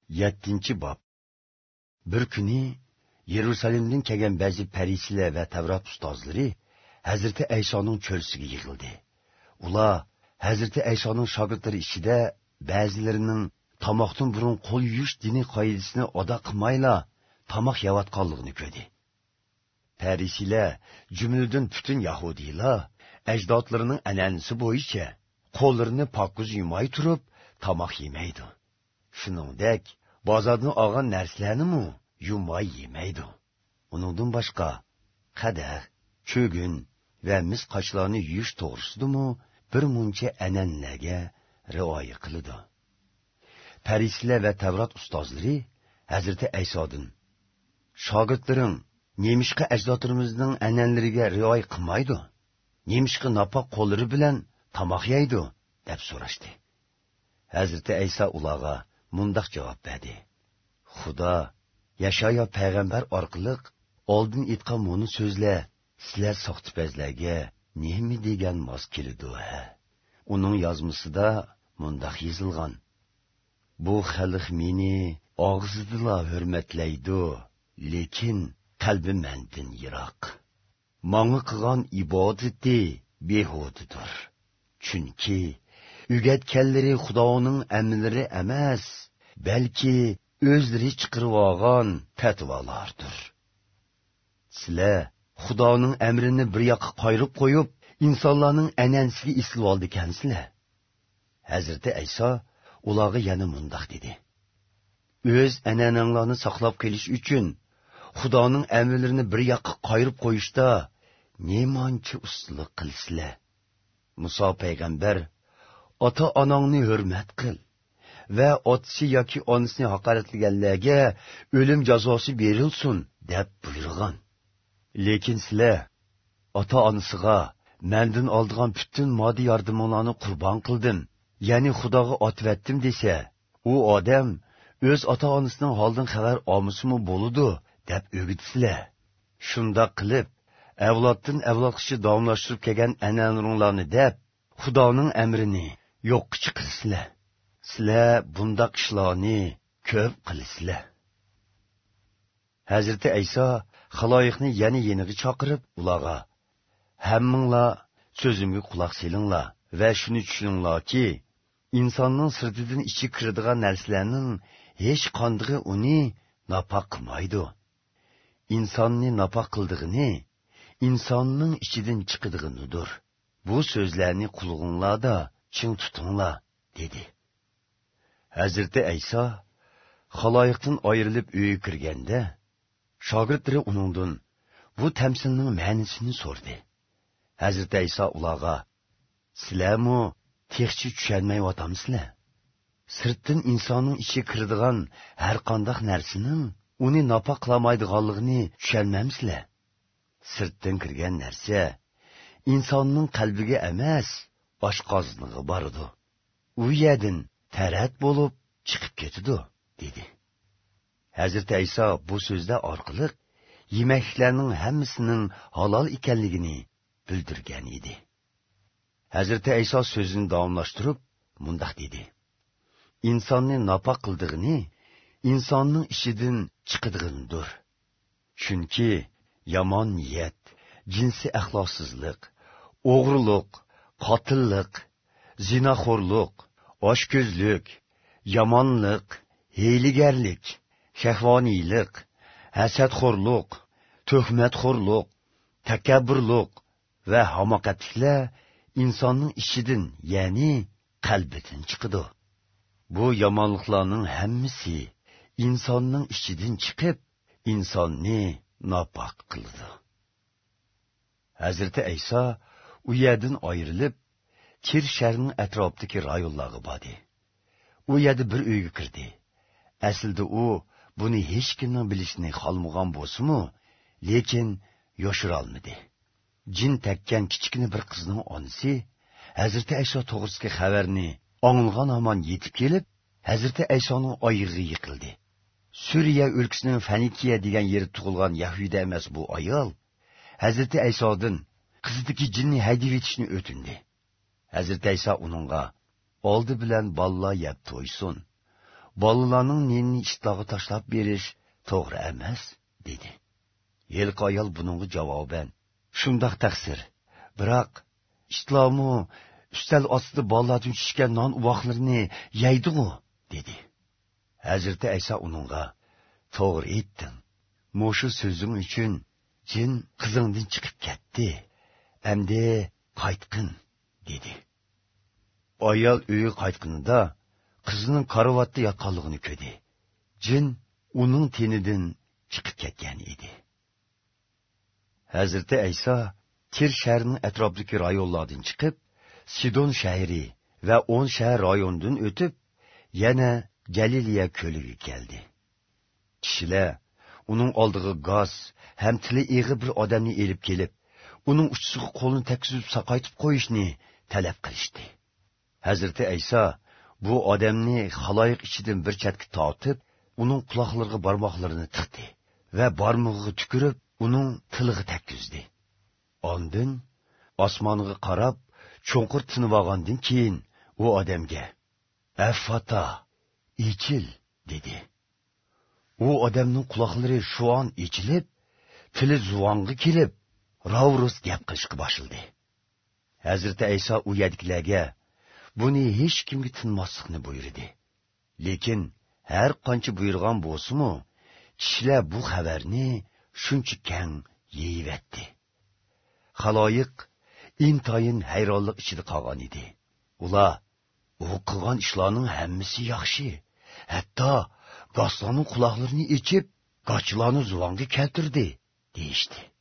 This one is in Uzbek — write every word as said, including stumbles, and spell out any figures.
yettinchi bob. Bir kuni Yerusalimdan kelgan ba'zi parisilar va Tavrat ustozlari Hazrati Aysoning cho'lsiga yig'ildi. Ular Hazrati Aysoning shogirdlari ichida ba'zilarining tomoqdan burun qo'l yuvish diniy qoidasini ado qilmayla tomoq yeyotganligini ko'rdi. Parisilar jumladan butun yahudiylar ajdodlarining an'anasi bo'yicha qo'llarini pokiz yumay turib tomoq yemaydi. Shuningdek, bozordan olgan narsalarni yumay yemaydi. Uningdan boshqa qadah, cho'gin va mis qochlarni yuvish to'g'risidami bir muncha an'analarga rioya qiladi. Parisilar va Tavrat ustozlari Hazrati Aysodan: "Shogirdlaring nemishqa ajdodlarimizning an'analariga rioya qilmaydi? Nemishqa napoq qo'llari bilan tomoq yeydi?" deb so'rashdi. Hazrati Ayso ularga mundaq javob berdi: "Xudo Yashaya payg'ambar orqali oldin aytgan buni so'zlar sizlar soxtipazlarga nima degan mos keladi ha? Uning yozmasida mundaq yozilgan: Bu xalq meni og'zida hurmatlaydi, lekin qalbi mendan yiroq. Menga qilgan ibodati behudadir. Chunki o'rgatganlari Xudoning amrlari emas, balki o'zlari chiqarib olgan fatvolardir. Sizlar Xudoning amrini bir yoqqa qo'yib qo'yib, insonlarning an'anasiga islib oldikansizlar." Hazrati Ayso ularga yana mundaq dedi: "O'z an'ananglarni saqlab qolish uchun Xudoning amrlarini bir yoqqa qo'yib qo'yishda nemancha ustalik qilsizlar. Muso payg'ambar ota-onangni hurmat qil va otasi yoki onasini haqoratlaganlarga o'lim jazosi berilsin deb buyurgan. Lekin sizlar ota-onasiga mendan oldigan butun moddiy yordamlarni qurbon qildim, ya'ni Xudoga otvatdim desa, u odam o'z ota-onasining holdan xabar olmasimi bo'ladi deb o'gitsizlar. Shundoq qilib, avloddan avlodgacha davomlashtirib kelgan an'analarni deb Xudoning amrini yo'qqa chiqarsizlar. Sizlar bundoq ishlarni ko'p qilasizlar." Hazrati Ayso xaloyiqni yana yeniga chaqirib ularga: "Hammanglar so'zimga quloq solinglar va shuni tushuninglarki, insonning sirtidan ichi kiradigan narsalarning hech qandig'i uni napoq qilmaydi. Insonni napoq qildig'ini insonning ichidan chiqadiganidir. Bu so'zlarni qulog'inglarda ching tutinglar" dedi. Hazrati Ayso xaloyiqdan ayrilib uyga kirganda, shogirdlari uningdan bu tamsilning ma'nosini so'rdi. Hazrati Ayso ularga: "Sizlarmi texchi tushunmayotgamsizlar? Sirtdan insonning ichiga kiradigan har qanday narsaning uni napoq qilmaydiganligini tushunmaysizlar? Sirtdan kirgan narsa insonning qalbiga emas, oshqozoniga boradi. U yerdan tarat bo'lib chiqib ketadi" dedi. Hazrati Ayso bu so'zlar orqali yemaklarning hammasining halol ekanligini bildirgan edi. Hazrati Ayso so'zini davomlashtirib mundaq dedi: "İnsonni napoq qildig'ini insonning ichidan chiqadiganidir. Chunki yomon niyat, jinsiy axloqsizlik, o'g'rilik, qotillik, zinaxo'rlik, oshko'zlik, yomonlik, hiylagarlik, shahvoniylik, hasadxo'rlik, tuhmatxo'rlik, takabburlik va hamoqatliklar insonning ichidan, ya'ni qalbidan chiqadi. Bu yomonliklarning hammasi insonning ichidan chiqib, insonni napoq qiladi." Hazrati Ayso u yerdan ayrilib, Tir shahrning atrofidagi rayonlarga bordi. U yerda bir uyga kirdi. Aslida u buni hech kimning bilishini xohlamagan bo'lsa-mu, lekin yoshira olmadi. Jin takkan kichkina bir qizning onasi Hazrati Ayso to'g'risidagi xabarni anglagan hamon yetib kelib, Hazrati Aysoning oyog'iga yiqildi. Suriya o'lkasining Fanikiya degan yerda tug'ilgan Yahuda emas bu ayol Hazrati Aysodan qizidagi jinni haydab etishni o'tindi. Hazrati Ayso uningga: "Oldi bilan balla yeb to'ysin. bolalarning neni ishtog'i tashlab berish to'g'ri emas, dedi. Yelqi ayol buningga javoban, shundoq taqsir. Biroq islomu ustal ostida bolalardan tushgan non uvoqlarini yeydi-ku, dedi. Hazrati Ayso uningga, to'g'ri aytding. Mo'shu so'zing uchun jin qizingdan chiqib ketdi. Endi qaytqin, dedi. Ayol uyiga qaytganida qizining karavotda yotganligini ko'rdi. Jin uning tenidan chiqib ketgan edi. Hazrati Ayso Tir shahrining atrofidagi rayonlardan chiqib, Sidon shahri va o'n shahar rayonidan o'tib, yana Galiliya ko'liga keldi. Kishilar uning oldiga gaz ham tili eg'i bir odamni elib kelib, uning uchisiga qo'lini tekkizib saqaytib qo'yishni talab qilishdi. Hazrati Ayso bu odamni xaloyiq ichidan bir chetga tortib, uning quloqlariga barmoqlarini tiqdi va barmog'iga tukirib, uning tiliga tekkizdi. Ondan osmonga qarab, cho'nqir tinib olgandan keyin u odamga "Affata, ichil", dedi. U odamning quloqlari shu an ichilib, tili zuvonga kelib, ravrus gap qilishga boshladi. Hazrati Ayso u yerdagilarga buni hech kimga tinmaslikni buyurdi. Lekin har qancha buyurgan bo'lsa-mu, kishilar bu xabarni shuncha keng yeyiverdi. Xaloyiq intayin hayronlik ichida qolgan edi. Ular u qilgan ishlarning hammasi yaxshi. Hatto goslarning quloqlarini ichib, qochlarni zuvonga keltirdi, deyishdi.